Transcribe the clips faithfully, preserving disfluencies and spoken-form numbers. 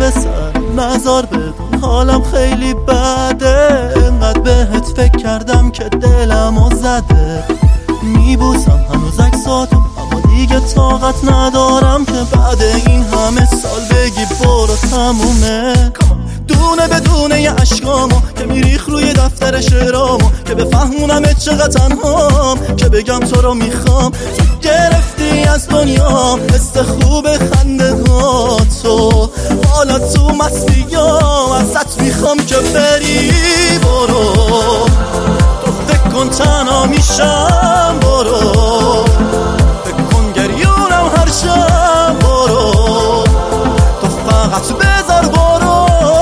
به سر نظر بدون حالم خیلی بده، انقدر بهت فکر کردم که دلمو زده. میبوسم هنوز عکساتو اما دیگه طاقت ندارم که بعد این همه سال بگی برو تمومه. دونه بدونه یه عشقامو که میریخ روی دفتر شعرامو، که بفهمونم چقدر تنهام، که بگم تو رو میخوام. تو گرفتی از دنیا حس خوب خنده ها تو، حالا تو مستیام ازت میخوام که بری برو. تو فکر کن تنها میشم برو، فکر کن گریونم هر شب برو. تو فقط بذار برو،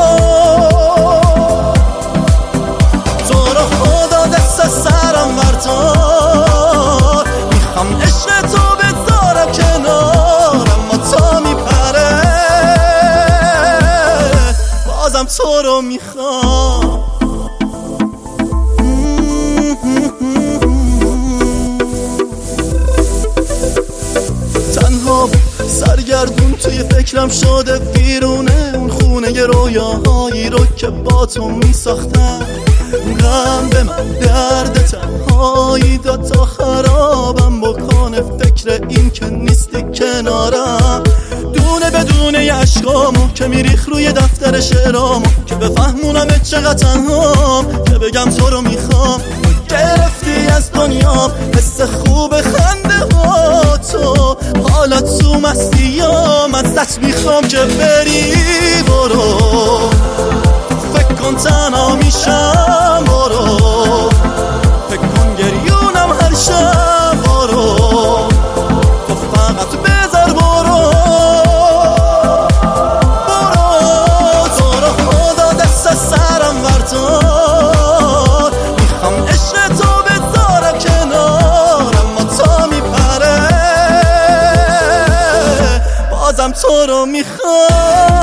تو رو خدا دست سرم بردار. میخوام عشق تو بذارم کنار، اما تا میپره بازم تو رو میخوام. تنها سرگردون توی فکرم شده بیرونه اون خونه ی رویاهایی رو که با تو میساختم. غم به من درد تنهایی داد تا خرابم بکنه فکر این که نیستی کنارم. دونه بدونه ی عشقامو که میریخ روی دفتر شعرامو، که بفهمونم چقدر تنهام، که بگم تو رو میخوام. گرفتی از دنیا حس خوب خنده ها تو، حالا تو مستیام ازت میخوام که بری برو. فکر کن تنها میشم برو، فکر کن گریونم هر شب برو. تو فقط بذار برو برو، تو رو خدا دست سرم بردار. میخوام عشق تو بذارم کنار، اما تا میپره بازم تو رو میخوام.